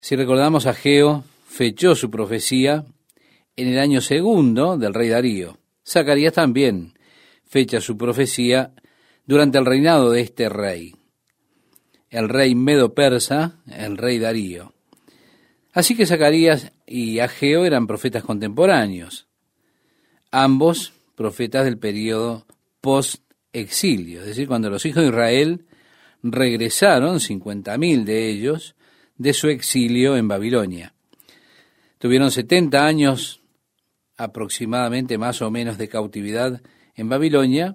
Si recordamos, Ageo fechó su profecía en el año segundo del rey Darío. Zacarías también fecha su profecía durante el reinado de este rey, el rey medo-persa, el rey Darío. Así que Zacarías y Ageo eran profetas contemporáneos, ambos profetas del periodo post-exilio, es decir, cuando los hijos de Israel regresaron, 50.000 de ellos, de su exilio en Babilonia. Tuvieron 70 años aproximadamente, más o menos, de cautividad en Babilonia.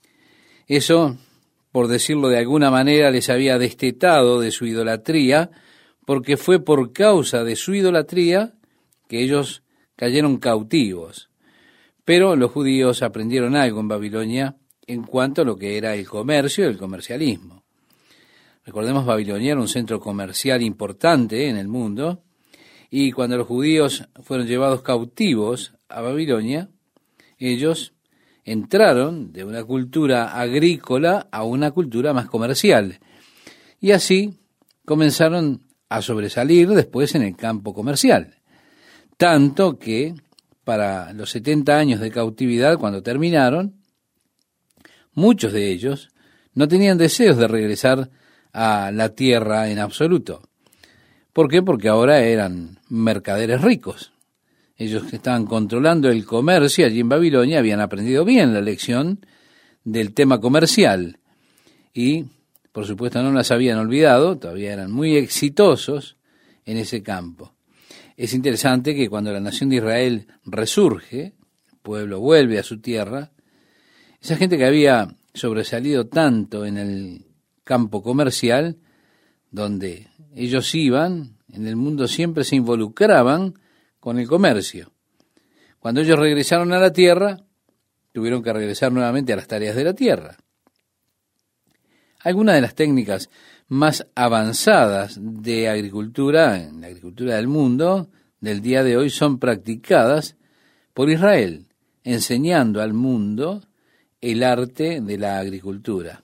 Eso, por decirlo de alguna manera, les había destetado de su idolatría, porque fue por causa de su idolatría que ellos cayeron cautivos. Pero los judíos aprendieron algo en Babilonia en cuanto a lo que era el comercio y el comercialismo. Recordemos, Babilonia era un centro comercial importante en el mundo, y cuando los judíos fueron llevados cautivos a Babilonia, ellos entraron de una cultura agrícola a una cultura más comercial, y así comenzaron a sobresalir después en el campo comercial. Tanto que para los 70 años de cautividad, cuando terminaron, muchos de ellos no tenían deseos de regresar a la tierra en absoluto. ¿Por qué? Porque ahora eran mercaderes ricos. Ellos que estaban controlando el comercio allí en Babilonia habían aprendido bien la lección del tema comercial y, por supuesto, no las habían olvidado, todavía eran muy exitosos en ese campo. Es interesante que cuando la nación de Israel resurge, el pueblo vuelve a su tierra, esa gente que había sobresalido tanto en el campo comercial, donde ellos iban, en el mundo siempre se involucraban con el comercio. Cuando ellos regresaron a la tierra, tuvieron que regresar nuevamente a las tareas de la tierra. Algunas de las técnicas más avanzadas de agricultura, en la agricultura del mundo, del día de hoy, son practicadas por Israel, enseñando al mundo el arte de la agricultura.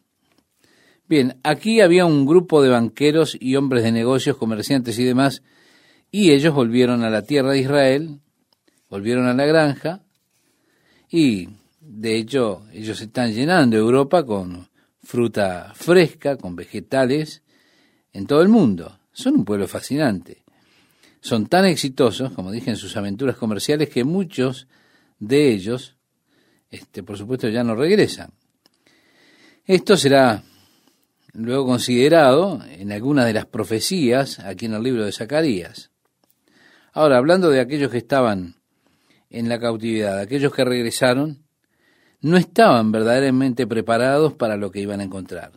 Bien, aquí había un grupo de banqueros y hombres de negocios, comerciantes y demás, y ellos volvieron a la tierra de Israel, volvieron a la granja, y de hecho ellos están llenando Europa con fruta fresca, con vegetales, en todo el mundo. Son un pueblo fascinante. Son tan exitosos, como dije, en sus aventuras comerciales, que muchos de ellos, por supuesto, ya no regresan. Esto será luego considerado en algunas de las profecías aquí en el libro de Zacarías. Ahora, hablando de aquellos que estaban en la cautividad, aquellos que regresaron, no estaban verdaderamente preparados para lo que iban a encontrar.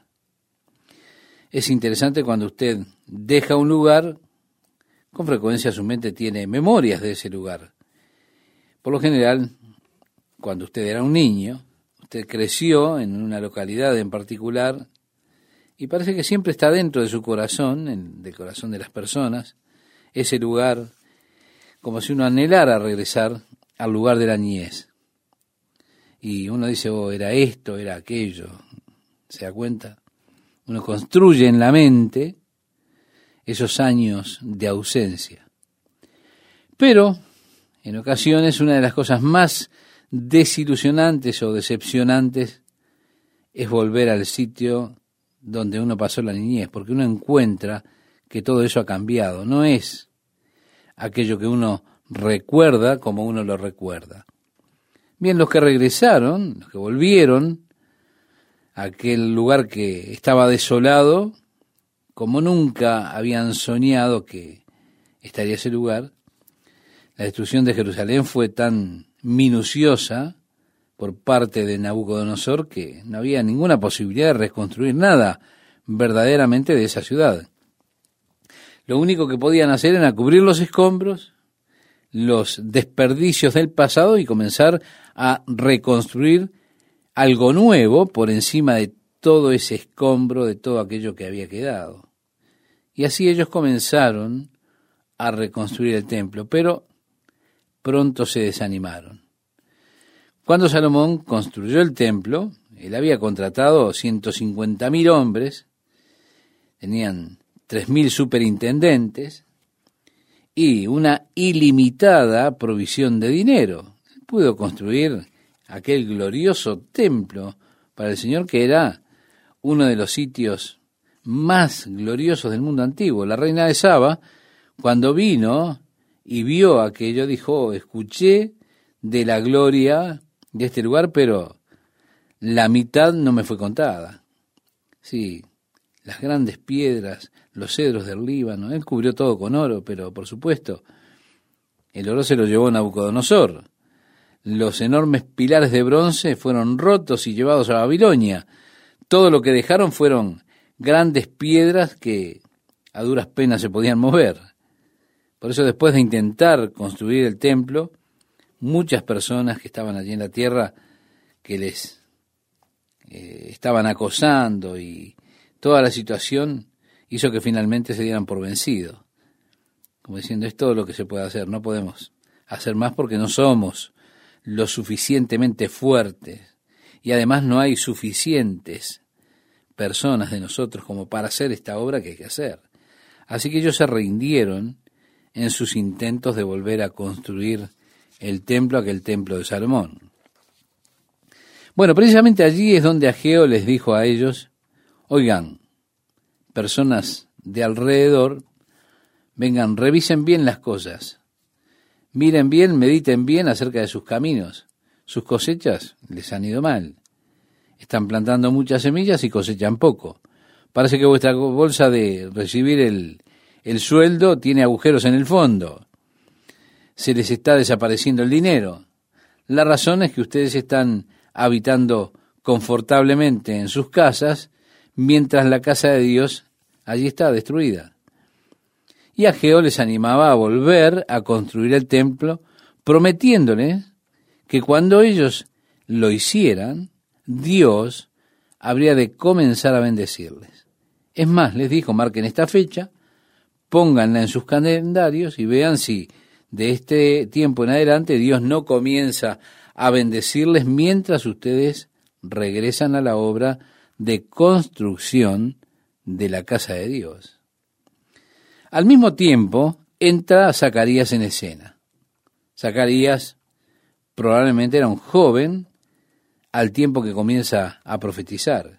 Es interesante cuando usted deja un lugar, con frecuencia su mente tiene memorias de ese lugar. Por lo general, cuando usted era un niño, usted creció en una localidad en particular, y parece que siempre está dentro de su corazón, del corazón de las personas, ese lugar, como si uno anhelara regresar al lugar de la niñez. Y uno dice, oh, era esto, era aquello. ¿Se da cuenta? Uno construye en la mente esos años de ausencia. Pero, en ocasiones, una de las cosas más desilusionantes o decepcionantes es volver al sitio donde uno pasó la niñez, porque uno encuentra que todo eso ha cambiado. No es aquello que uno recuerda como uno lo recuerda. Bien, los que regresaron, los que volvieron a aquel lugar que estaba desolado, como nunca habían soñado que estaría ese lugar, la destrucción de Jerusalén fue tan minuciosa por parte de Nabucodonosor que no había ninguna posibilidad de reconstruir nada verdaderamente de esa ciudad. Lo único que podían hacer era cubrir los escombros, los desperdicios del pasado y comenzar a reconstruir algo nuevo por encima de todo ese escombro, de todo aquello que había quedado. Y así ellos comenzaron a reconstruir el templo, pero pronto se desanimaron. Cuando Salomón construyó el templo, él había contratado 150.000 hombres, tenían 3.000 superintendentes, y una ilimitada provisión de dinero. Pudo construir aquel glorioso templo para el Señor, que era uno de los sitios más gloriosos del mundo antiguo. La reina de Saba, cuando vino y vio aquello, dijo: escuché de la gloria de este lugar, pero la mitad no me fue contada. Sí, las grandes piedras, los cedros del Líbano, él cubrió todo con oro, pero por supuesto, el oro se lo llevó Nabucodonosor. Los enormes pilares de bronce fueron rotos y llevados a Babilonia. Todo lo que dejaron fueron grandes piedras que a duras penas se podían mover. Por eso, después de intentar construir el templo, muchas personas que estaban allí en la tierra, que les estaban acosando, y toda la situación hizo que finalmente se dieran por vencidos. Como diciendo, es todo lo que se puede hacer, no podemos hacer más porque no somos lo suficientemente fuertes, y además no hay suficientes personas de nosotros como para hacer esta obra que hay que hacer. Así que ellos se rindieron en sus intentos de volver a construir el templo, aquel templo de Salomón. Bueno, precisamente allí es donde Ageo les dijo a ellos: oigan, personas de alrededor, vengan, revisen bien las cosas, miren bien, mediten bien acerca de sus caminos. Sus cosechas les han ido mal. Están plantando muchas semillas y cosechan poco. Parece que vuestra bolsa de recibir el sueldo tiene agujeros en el fondo. Se les está desapareciendo el dinero. La razón es que ustedes están habitando confortablemente en sus casas, mientras la casa de Dios allí está destruida. Y Ageo les animaba a volver a construir el templo, prometiéndoles que cuando ellos lo hicieran, Dios habría de comenzar a bendecirles. Es más, les dijo: marquen esta fecha, pónganla en sus calendarios y vean si de este tiempo en adelante Dios no comienza a bendecirles mientras ustedes regresan a la obra de construcción de la casa de Dios. Al mismo tiempo, entra Zacarías en escena. Zacarías probablemente era un joven al tiempo que comienza a profetizar.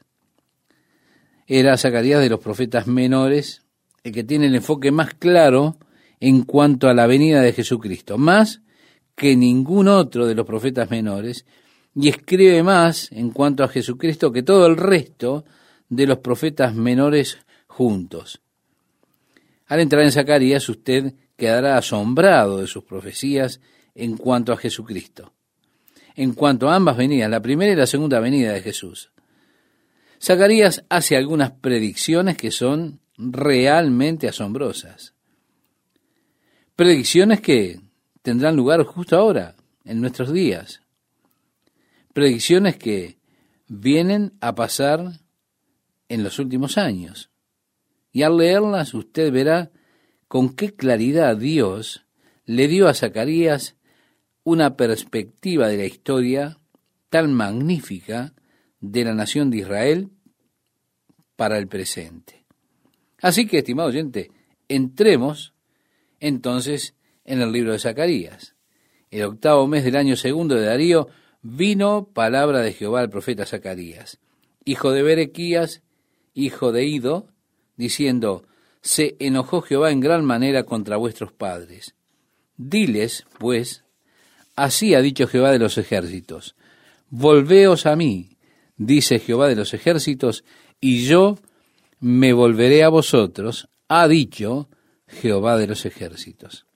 Era Zacarías de los profetas menores, el que tiene el enfoque más claro en cuanto a la venida de Jesucristo, más que ningún otro de los profetas menores, y escribe más en cuanto a Jesucristo que todo el resto de los profetas menores juntos. Al entrar en Zacarías, usted quedará asombrado de sus profecías en cuanto a Jesucristo, en cuanto a ambas venidas, la primera y la segunda venida de Jesús. Zacarías hace algunas predicciones que son realmente asombrosas. Predicciones que tendrán lugar justo ahora, en nuestros días. Predicciones que vienen a pasar en los últimos años. Y al leerlas usted verá con qué claridad Dios le dio a Zacarías una perspectiva de la historia tan magnífica de la nación de Israel para el presente. Así que, estimado oyente, entremos entonces en el libro de Zacarías. El 8º mes del año 2 de Darío vino palabra de Jehová al profeta Zacarías, hijo de Berequías, hijo de Ido, diciendo: se enojó Jehová en gran manera contra vuestros padres. Diles, pues, así ha dicho Jehová de los ejércitos: volveos a mí, dice Jehová de los ejércitos, y yo me volveré a vosotros, ha dicho Jehová de los ejércitos.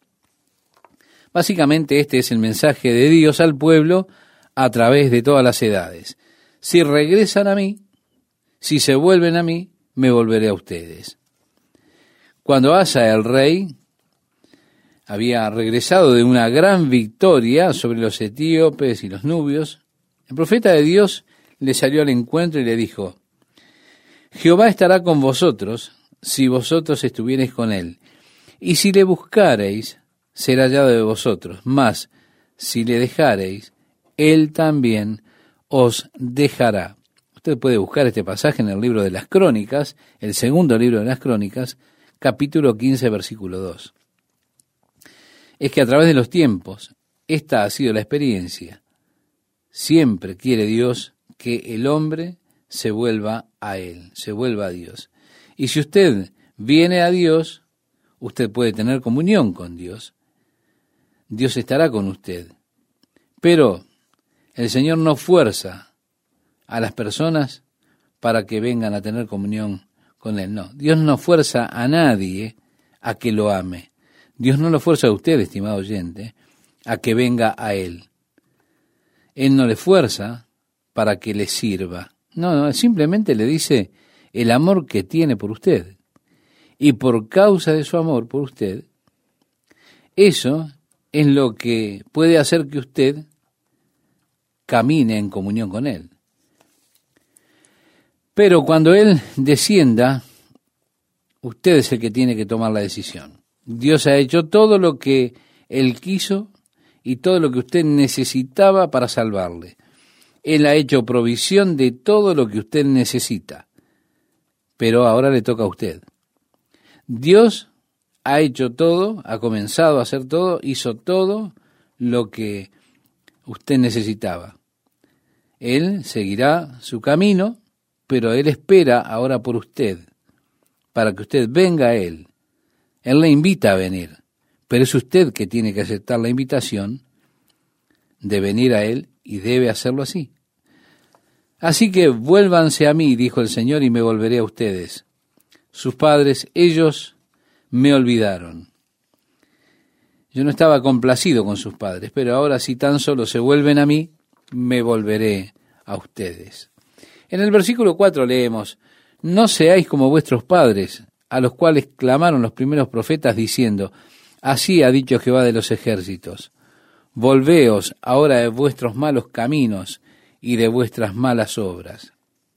Básicamente este es el mensaje de Dios al pueblo a través de todas las edades. Si regresan a mí, si se vuelven a mí, me volveré a ustedes. Cuando Asa, el rey, había regresado de una gran victoria sobre los etíopes y los nubios, el profeta de Dios le salió al encuentro y le dijo: Jehová estará con vosotros si vosotros estuviereis con él, y si le buscareis, será hallado de vosotros, mas si le dejareis, él también os dejará. Usted puede buscar este pasaje en el libro de las Crónicas, el segundo libro de las Crónicas, capítulo 15, versículo 2. es que a través de los tiempos, esta ha sido la experiencia. Siempre quiere Dios que el hombre se vuelva a Él, se vuelva a Dios. Y si usted viene a Dios, usted puede tener comunión con Dios. Dios estará con usted. Pero el Señor no fuerza a las personas para que vengan a tener comunión con Él. No, Dios no fuerza a nadie a que lo ame. Dios no lo fuerza a usted, estimado oyente, a que venga a Él. Él no le fuerza para que le sirva. No, Él simplemente le dice el amor que tiene por usted. Y por causa de su amor por usted, eso es lo que puede hacer que usted camine en comunión con Él. Pero cuando Él descienda, usted es el que tiene que tomar la decisión. Dios ha hecho todo lo que Él quiso y todo lo que usted necesitaba para salvarle. Él ha hecho provisión de todo lo que usted necesita. Pero ahora le toca a usted. Dios ha hecho todo, ha comenzado a hacer todo, hizo todo lo que usted necesitaba. Él seguirá su camino, pero Él espera ahora por usted, para que usted venga a Él. Él le invita a venir, pero es usted que tiene que aceptar la invitación de venir a Él y debe hacerlo así. Así que vuélvanse a mí, dijo el Señor, y me volveré a ustedes. Sus padres, ellos me olvidaron. Yo no estaba complacido con sus padres, pero ahora si tan solo se vuelven a mí, me volveré a ustedes. En el versículo 4 leemos, no seáis como vuestros padres, a los cuales clamaron los primeros profetas diciendo, así ha dicho Jehová de los ejércitos, volveos ahora de vuestros malos caminos y de vuestras malas obras.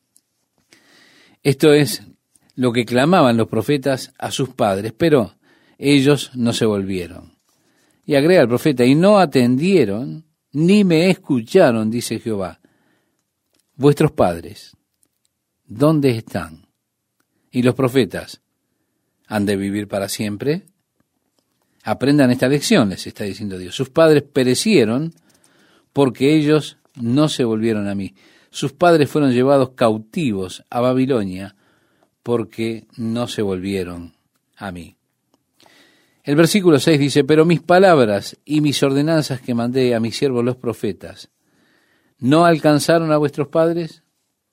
Esto es lo que clamaban los profetas a sus padres, pero ellos no se volvieron. Y agrega el profeta, y no atendieron, ni me escucharon, dice Jehová. Vuestros padres, ¿dónde están? Y los profetas, ¿han de vivir para siempre? Aprendan esta lección, les está diciendo Dios. Sus padres perecieron porque ellos no se volvieron a mí. Sus padres fueron llevados cautivos a Babilonia porque no se volvieron a mí. El versículo 6 dice, pero mis palabras y mis ordenanzas que mandé a mis siervos los profetas, ¿no alcanzaron a vuestros padres?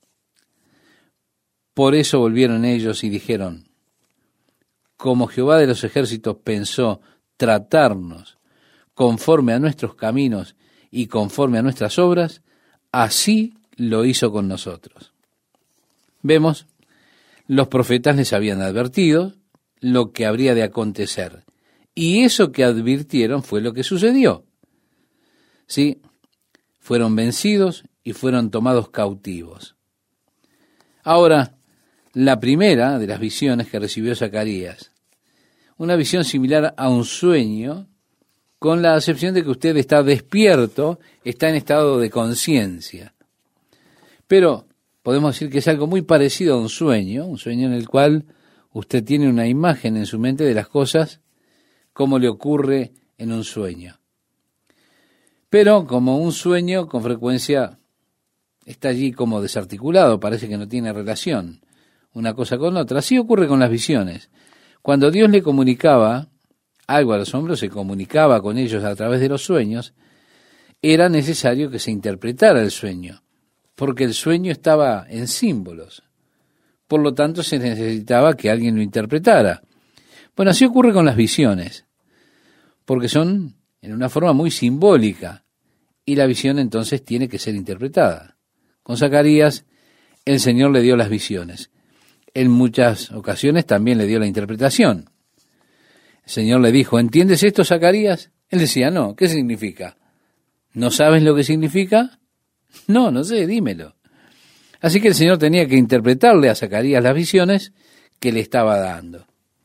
Por eso volvieron ellos y dijeron, como Jehová de los ejércitos pensó tratarnos conforme a nuestros caminos y conforme a nuestras obras, así lo hizo con nosotros. Vemos, los profetas les habían advertido lo que habría de acontecer, y eso que advirtieron fue lo que sucedió. Sí, fueron vencidos y fueron tomados cautivos. Ahora, la primera de las visiones que recibió Zacarías, una visión similar a un sueño, con la acepción de que usted está despierto, está en estado de conciencia. Pero podemos decir que es algo muy parecido a un sueño en el cual usted tiene una imagen en su mente de las cosas como le ocurre en un sueño. Pero como un sueño con frecuencia está allí como desarticulado, parece que no tiene relación una cosa con otra. Así ocurre con las visiones. Cuando Dios le comunicaba algo a los hombres, se comunicaba con ellos a través de los sueños, era necesario que se interpretara el sueño, porque el sueño estaba en símbolos. Por lo tanto, se necesitaba que alguien lo interpretara. Bueno, así ocurre con las visiones, porque son en una forma muy simbólica, y la visión entonces tiene que ser interpretada. Con Zacarías, el Señor le dio las visiones. En muchas ocasiones también le dio la interpretación. El Señor le dijo, ¿entiendes esto, Zacarías? Él decía, no, ¿qué significa? ¿No sabes lo que significa? No, no sé, dímelo. Así que el Señor tenía que interpretarle a Zacarías las visiones que le estaba dando.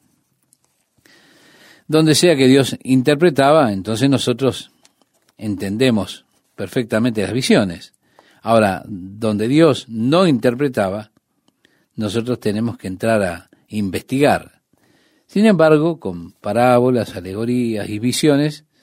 Donde sea que Dios interpretaba, entonces nosotros entendemos perfectamente las visiones. Ahora, donde Dios no interpretaba, nosotros tenemos que entrar a investigar. Sin embargo, con parábolas, alegorías y visiones,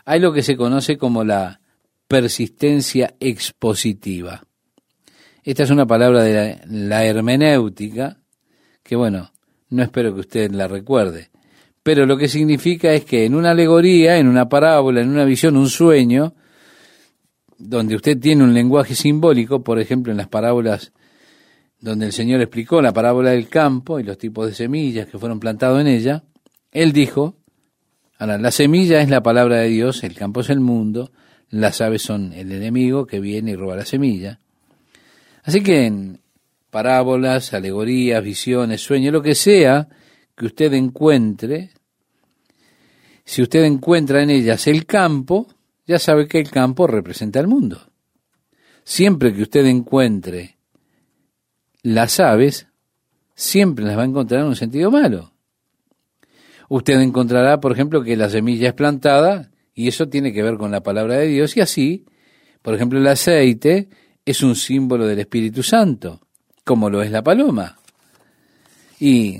hay lo que se conoce como la persistencia expositiva. Esta es una palabra de la hermenéutica que, bueno, no espero que usted la recuerde, pero lo que significa es que en una alegoría, en una parábola, en una visión, un sueño, donde usted tiene un lenguaje simbólico, por ejemplo, en las parábolas donde el Señor explicó la parábola del campo y los tipos de semillas que fueron plantados en ella, Él dijo, ahora, la semilla es la palabra de Dios, el campo es el mundo, las aves son el enemigo que viene y roba la semilla. Así que en parábolas, alegorías, visiones, sueños, lo que sea que usted encuentre, si usted encuentra en ellas el campo, ya sabe que el campo representa el mundo. Siempre que usted encuentre las aves, siempre las va a encontrar en un sentido malo. Usted encontrará, por ejemplo, que la semilla es plantada, y eso tiene que ver con la palabra de Dios, y así, por ejemplo, el aceite es un símbolo del Espíritu Santo, como lo es la paloma. Y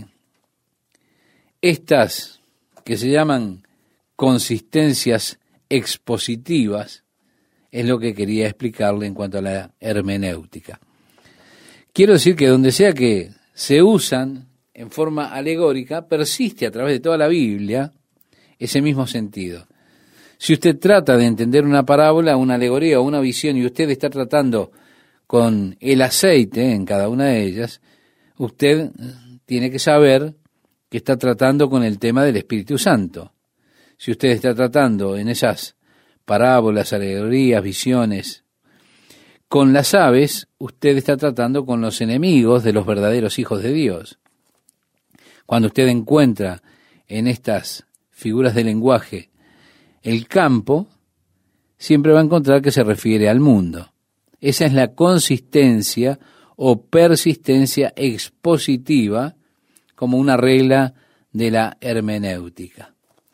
estas que se llaman consistencias expositivas es lo que quería explicarle en cuanto a la hermenéutica. Quiero decir que donde sea que se usan en forma alegórica, persiste a través de toda la Biblia ese mismo sentido. Si usted trata de entender una parábola, una alegoría o una visión y usted está tratando con el aceite en cada una de ellas, usted tiene que saber que está tratando con el tema del Espíritu Santo. Si usted está tratando en esas parábolas, alegorías, visiones, con las aves, usted está tratando con los enemigos de los verdaderos hijos de Dios. Cuando usted encuentra en estas figuras de lenguaje el campo, siempre va a encontrar que se refiere al mundo. Esa es la consistencia o persistencia expositiva como una regla de la hermenéutica.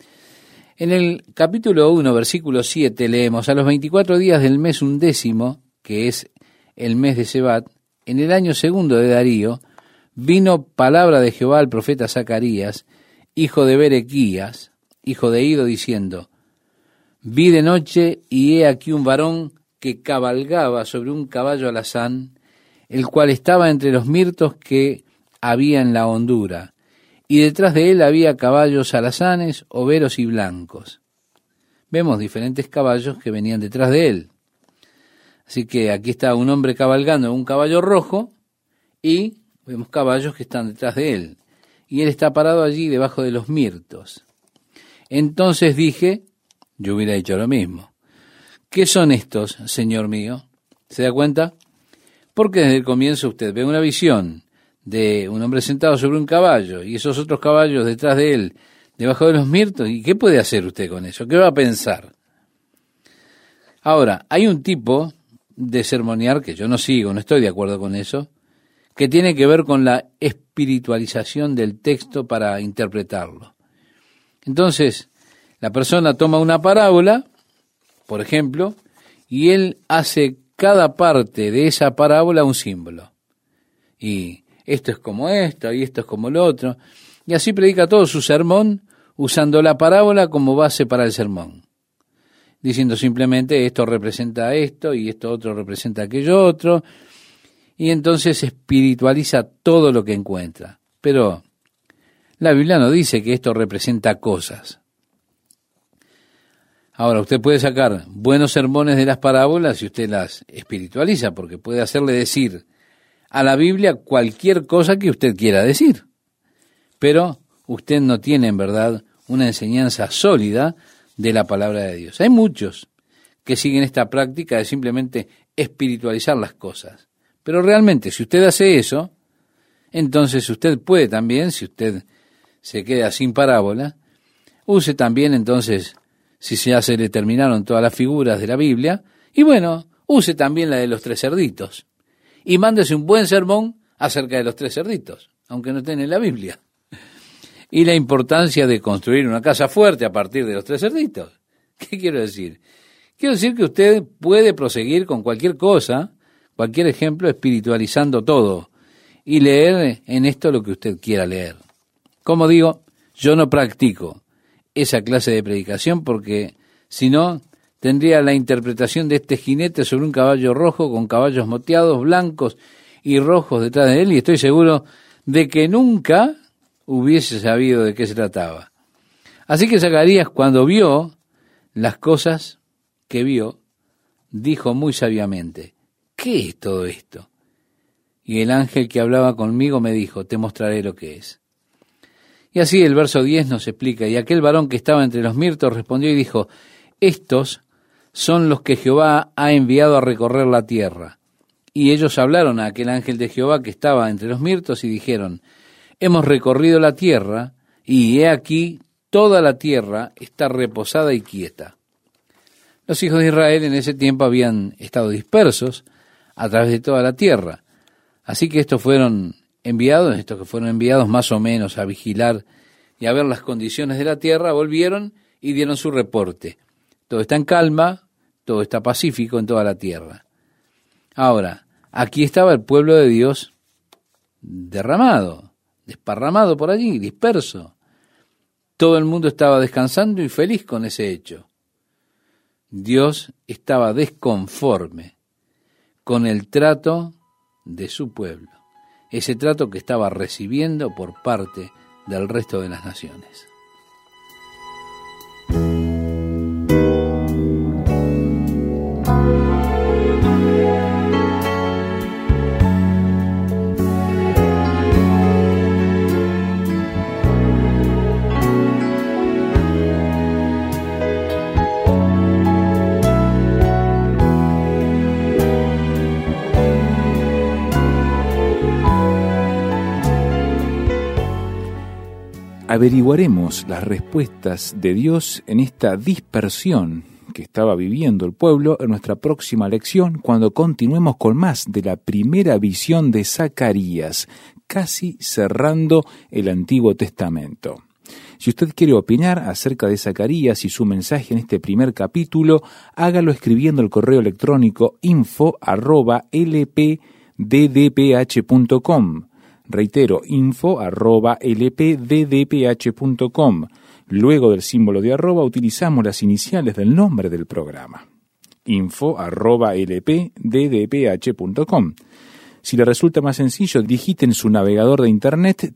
En el capítulo 1, versículo 7, leemos, a los 24 días del mes 11, que es el mes de Sebat, en el año 2 de Darío, vino palabra de Jehová al profeta Zacarías, hijo de Berequías, hijo de Ido, diciendo, vi de noche y he aquí un varón que cabalgaba sobre un caballo alazán, el cual estaba entre los mirtos que había en la hondura, y detrás de él había caballos alazanes, overos y blancos. Vemos diferentes caballos que venían detrás de él. Así que aquí está un hombre cabalgando en un caballo rojo y vemos caballos que están detrás de él. Y él está parado allí debajo de los mirtos. Entonces dije, yo hubiera hecho lo mismo. ¿Qué son estos, Señor mío? ¿Se da cuenta? Porque desde el comienzo usted ve una visión de un hombre sentado sobre un caballo y esos otros caballos detrás de él, debajo de los mirtos. ¿Y qué puede hacer usted con eso? ¿Qué va a pensar? Ahora, hay un tipo de sermonear que yo no sigo, no estoy de acuerdo con eso, que tiene que ver con la espiritualización del texto para interpretarlo. Entonces, la persona toma una parábola, por ejemplo, y él hace cada parte de esa parábola un símbolo. Y esto es como esto, y esto es como lo otro. Y así predica todo su sermón usando la parábola como base para el sermón. Diciendo simplemente esto representa esto y esto otro representa aquello otro. Y entonces espiritualiza todo lo que encuentra. Pero la Biblia no dice que esto representa cosas. Ahora, usted puede sacar buenos sermones de las parábolas si usted las espiritualiza, porque puede hacerle decir a la Biblia cualquier cosa que usted quiera decir. Pero usted no tiene en verdad una enseñanza sólida de la palabra de Dios. Hay muchos que siguen esta práctica de simplemente espiritualizar las cosas. Pero realmente, si usted hace eso, entonces usted puede también, si usted se queda sin parábola, use también entonces, si ya se le terminaron todas las figuras de la Biblia, y bueno, use también la de los 3 cerditos. Y mándese un buen sermón acerca de los 3 cerditos, aunque no estén en la Biblia. Y la importancia de construir una casa fuerte a partir de los 3 cerditos. ¿Qué quiero decir? Quiero decir que usted puede proseguir con cualquier cosa, cualquier ejemplo, espiritualizando todo y leer en esto lo que usted quiera leer. Como digo, yo no practico esa clase de predicación porque sino tendría la interpretación de este jinete sobre un caballo rojo con caballos moteados, blancos y rojos detrás de él, y estoy seguro de que nunca hubiese sabido de qué se trataba. Así que Zacarías, cuando vio las cosas que vio, dijo muy sabiamente: ¿qué es todo esto? Y el ángel que hablaba conmigo me dijo: te mostraré lo que es. Y así el verso 10 nos explica: y aquel varón que estaba entre los mirtos respondió y dijo: estos son los que Jehová ha enviado a recorrer la tierra. Y ellos hablaron a aquel ángel de Jehová que estaba entre los mirtos y dijeron: hemos recorrido la tierra, y he aquí toda la tierra está reposada y quieta. Los hijos de Israel en ese tiempo habían estado dispersos a través de toda la tierra. Así que estos que fueron enviados más o menos a vigilar y a ver las condiciones de la tierra, volvieron y dieron su reporte. Todo está en calma, todo está pacífico en toda la tierra. Ahora, aquí estaba el pueblo de Dios desparramado por allí, disperso. Todo el mundo estaba descansando y feliz con ese hecho. Dios estaba desconforme con el trato de su pueblo, ese trato que estaba recibiendo por parte del resto de las naciones. Averiguaremos las respuestas de Dios en esta dispersión que estaba viviendo el pueblo en nuestra próxima lección, cuando continuemos con más de la primera visión de Zacarías, casi cerrando el Antiguo Testamento. Si usted quiere opinar acerca de Zacarías y su mensaje en este primer capítulo, hágalo escribiendo el correo electrónico info@lpddph.com. Reitero, info@lpddph.com. Luego del símbolo de arroba utilizamos las iniciales del nombre del programa. info@lpddph.com. Si le resulta más sencillo, digite en su navegador de internet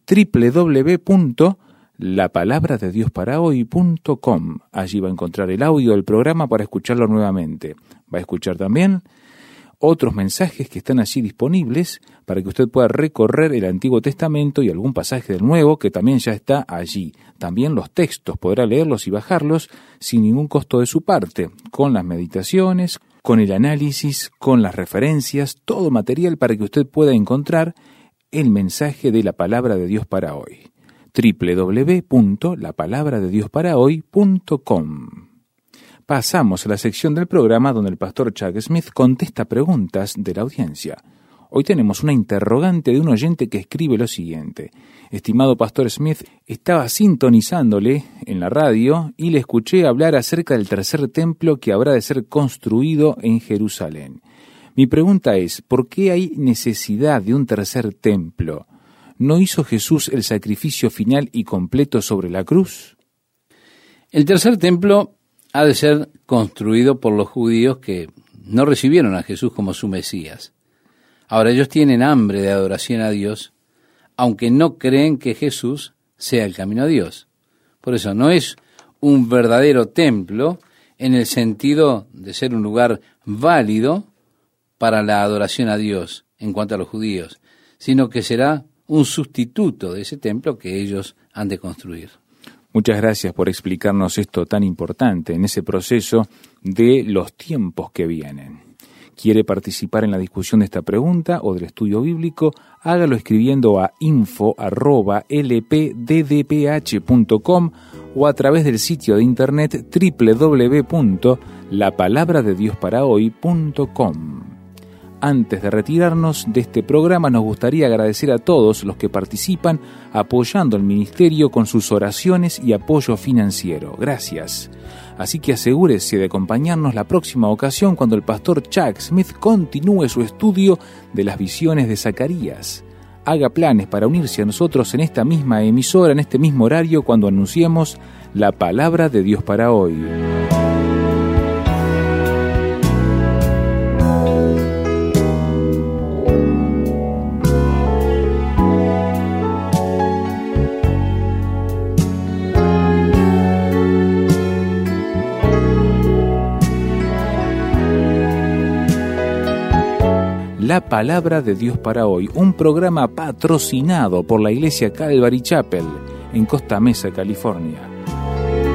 www.lapalabradediosparahoy.com. Allí va a encontrar el audio del programa para escucharlo nuevamente. Va a escuchar también otros mensajes que están allí disponibles para que usted pueda recorrer el Antiguo Testamento y algún pasaje del Nuevo que también ya está allí. También los textos, podrá leerlos y bajarlos sin ningún costo de su parte, con las meditaciones, con el análisis, con las referencias, todo material para que usted pueda encontrar el mensaje de la Palabra de Dios para hoy. www.lapalabradediosparahoy.com. Pasamos a la sección del programa donde el pastor Chuck Smith contesta preguntas de la audiencia. Hoy tenemos una interrogante de un oyente que escribe lo siguiente: estimado pastor Smith, estaba sintonizándole en la radio y le escuché hablar acerca del tercer templo que habrá de ser construido en Jerusalén. Mi pregunta es, ¿por qué hay necesidad de un tercer templo? ¿No hizo Jesús el sacrificio final y completo sobre la cruz? El tercer templo ha de ser construido por los judíos que no recibieron a Jesús como su Mesías. Ahora, ellos tienen hambre de adoración a Dios, aunque no creen que Jesús sea el camino a Dios. Por eso no es un verdadero templo en el sentido de ser un lugar válido para la adoración a Dios en cuanto a los judíos, sino que será un sustituto de ese templo que ellos han de construir. Muchas gracias por explicarnos esto tan importante en ese proceso de los tiempos que vienen. ¿Quiere participar en la discusión de esta pregunta o del estudio bíblico? Hágalo escribiendo a info@lpddph.com o a través del sitio de internet www.lapalabradediosparahoy.com. Antes de retirarnos de este programa, nos gustaría agradecer a todos los que participan apoyando el ministerio con sus oraciones y apoyo financiero. Gracias. Así que asegúrese de acompañarnos la próxima ocasión cuando el pastor Chuck Smith continúe su estudio de las visiones de Zacarías. Haga planes para unirse a nosotros en esta misma emisora, en este mismo horario, cuando anunciemos la palabra de Dios para hoy. La Palabra de Dios para Hoy, un programa patrocinado por la Iglesia Calvary Chapel en Costa Mesa, California.